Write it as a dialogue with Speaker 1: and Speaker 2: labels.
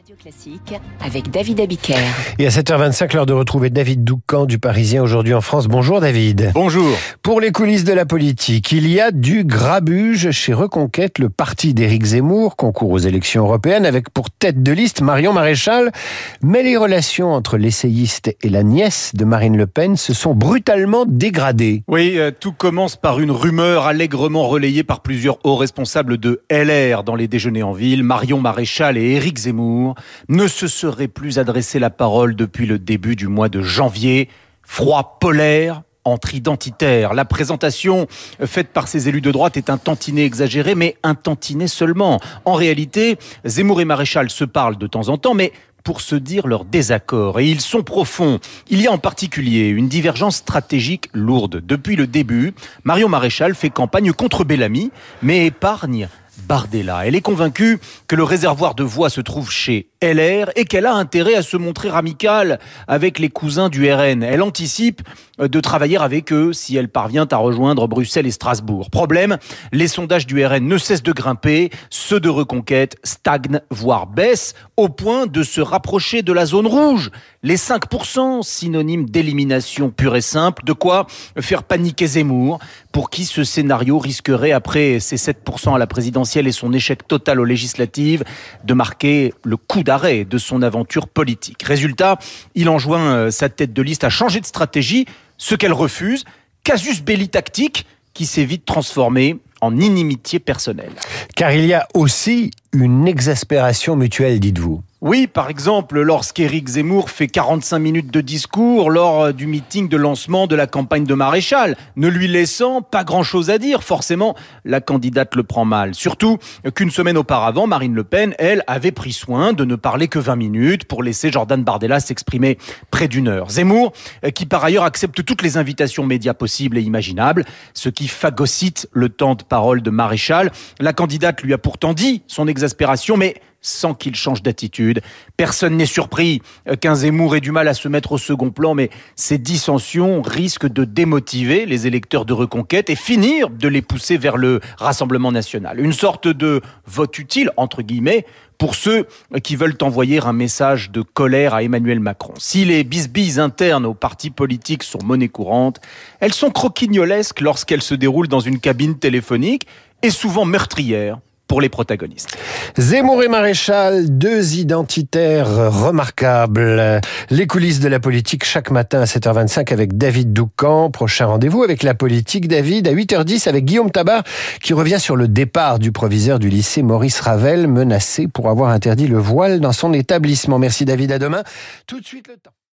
Speaker 1: Radio Classique avec David Abiker.
Speaker 2: Et à 7h25, l'heure de retrouver David Doucan du Parisien aujourd'hui en France. Bonjour David.
Speaker 3: Bonjour.
Speaker 2: Pour les coulisses de la politique, il y a du grabuge chez Reconquête, le parti d'Éric Zemmour, concourt aux élections européennes avec pour tête de liste Marion Maréchal. Mais les relations entre l'essayiste et la nièce de Marine Le Pen se sont brutalement dégradées.
Speaker 3: Oui, tout commence par une rumeur allègrement relayée par plusieurs hauts responsables de LR dans les déjeuners en ville. Marion Maréchal et Éric Zemmour ne se seraient plus adressé la parole depuis le début du mois de janvier. Froid polaire entre identitaires. La présentation faite par ces élus de droite est un tantinet exagéré, mais un tantinet seulement. En réalité, Zemmour et Maréchal se parlent de temps en temps, mais pour se dire leurs désaccords. Et ils sont profonds. Il y a en particulier une divergence stratégique lourde. Depuis le début, Marion Maréchal fait campagne contre Bellamy, mais épargne Bardella. Elle est convaincue que le réservoir de voix se trouve chez LR et qu'elle a intérêt à se montrer amicale avec les cousins du RN. Elle anticipe de travailler avec eux si elle parvient à rejoindre Bruxelles et Strasbourg. Problème, les sondages du RN ne cessent de grimper, ceux de Reconquête stagnent, voire baissent, au point de se rapprocher de la zone rouge. Les 5%, synonyme d'élimination pure et simple, de quoi faire paniquer Zemmour, pour qui ce scénario risquerait, après ses 7% à la présidentielle et son échec total aux législatives, de marquer le coup d'arrêt de son aventure politique. Résultat, il enjoint sa tête de liste à changer de stratégie, ce qu'elle refuse, casus belli tactique, qui s'est vite transformé en inimitié personnelle.
Speaker 2: Car il y a aussi une exaspération mutuelle, dites-vous.
Speaker 3: Oui, par exemple, lorsqu'Éric Zemmour fait 45 minutes de discours lors du meeting de lancement de la campagne de Maréchal, ne lui laissant pas grand-chose à dire. Forcément, la candidate le prend mal. Surtout qu'une semaine auparavant, Marine Le Pen, elle, avait pris soin de ne parler que 20 minutes pour laisser Jordan Bardella s'exprimer près d'une heure. Zemmour, qui par ailleurs accepte toutes les invitations médias possibles et imaginables, ce qui phagocyte le temps de parole de Maréchal. La candidate lui a pourtant dit son exaspération, mais sans qu'il change d'attitude. Personne n'est surpris qu'un Zemmour ait du mal à se mettre au second plan, mais ces dissensions risquent de démotiver les électeurs de Reconquête et finir de les pousser vers le Rassemblement national. Une sorte de vote utile, entre guillemets, pour ceux qui veulent envoyer un message de colère à Emmanuel Macron. Si les bisbilles internes aux partis politiques sont monnaie courante, elles sont croquignolesques lorsqu'elles se déroulent dans une cabine téléphonique et souvent meurtrières pour les protagonistes.
Speaker 2: Zemmour et Maréchal, deux identitaires remarquables. Les coulisses de la politique chaque matin à 7h25 avec David Doucan. Prochain rendez-vous avec la politique, David, à 8h10 avec Guillaume Tabar qui revient sur le départ du proviseur du lycée Maurice Ravel menacé pour avoir interdit le voile dans son établissement. Merci David, à demain. Tout de suite le temps.